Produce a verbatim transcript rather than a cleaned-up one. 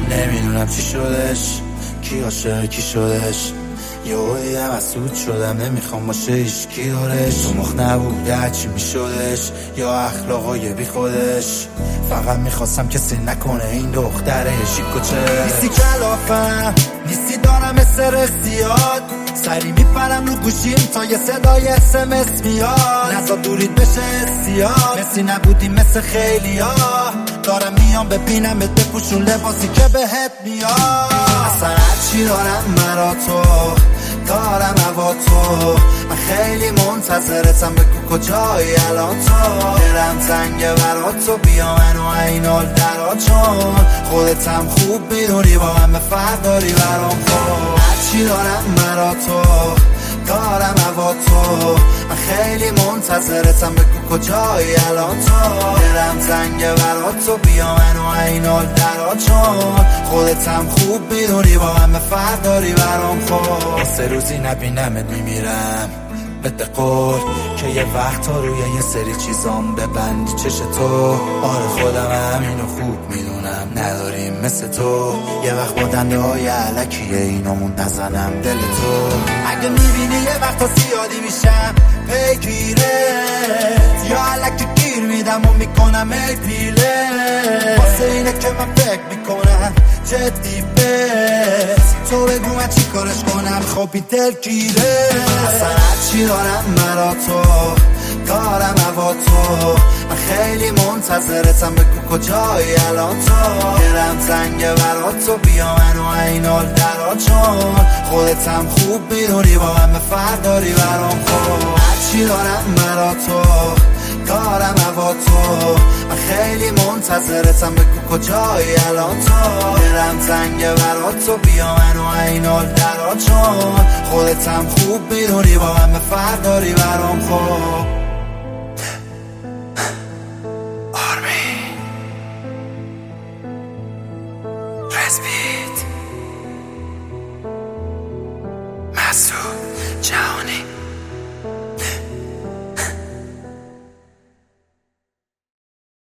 نمیدونم چی شدش، کی عاشق کی شدش. یهویی حسود شدم نمیخوام باشه هیچ کی دارش. تو مخ نبود هرچی میشدش یا اخلاقای بی خودش. فقط میخواستم کسی نکنه این دختره شیکوچه. نیستی کلافم نیستی دارم استرسیاد، سری میپرم رو گوشیم تا یه صدای اس ام اس میاد. نزا دورید بشه سیاد، مثی نبودی مثل خیلی ها. دارم میام ببینم بپوشون لباسی که بهت میاد. اصلا هرچی دارم مرا تو دارم هوا تو. من خیلی منتظرتم بگو کجایی الان تو. دلم تنگه برا تو بیا منو اینال درا، چون خودتم خوب میدونی با همه فرق داری برام. خب هرچی دارم مرا تو دارم هوا تو. من خیلی منتظرتم بگو کجایی الان تو. دلم تنگه برا تو بیا منو اینال درا، چون خودتم خوب میدونی با همه فرق داری برام. خب سه روزی نبینمت میمیرم بده قول که یه وقت تا روی یه سری چیزام ببندی چش تو. آره خودم همینو خوب میدونم نداریم مثل تو. یه وقت با دنده های علکیه اینامون نزنم دل تو. اگه میبینی یه وقت تا زیادی میشم پیگیره، یا علکی گیر میدم و میکنم ای پیله. واسه اینه که من فکر میکنم جدی بس تو بگو من چی کارش کنم. خب این دل گیره. اصلا هرچی دارم مرا تو دارم هوا تو. من خیلی منتظرتم بگو کجایی الان تو. دلم تنگه برا تو بیا منو اینال درا، چون خودتم خوب میدونی با همه فرق داری برام. خب هرچی دارم مرا تو دارم هوا تو. من خیلی منتظرتم بگو کجایی الان تو. دلم تنگه برا تو بیا منو اینال درا، چون خودتم خوب میدونی با همه فرق داری برام. خب آرمین رزبیت مسعود جهانی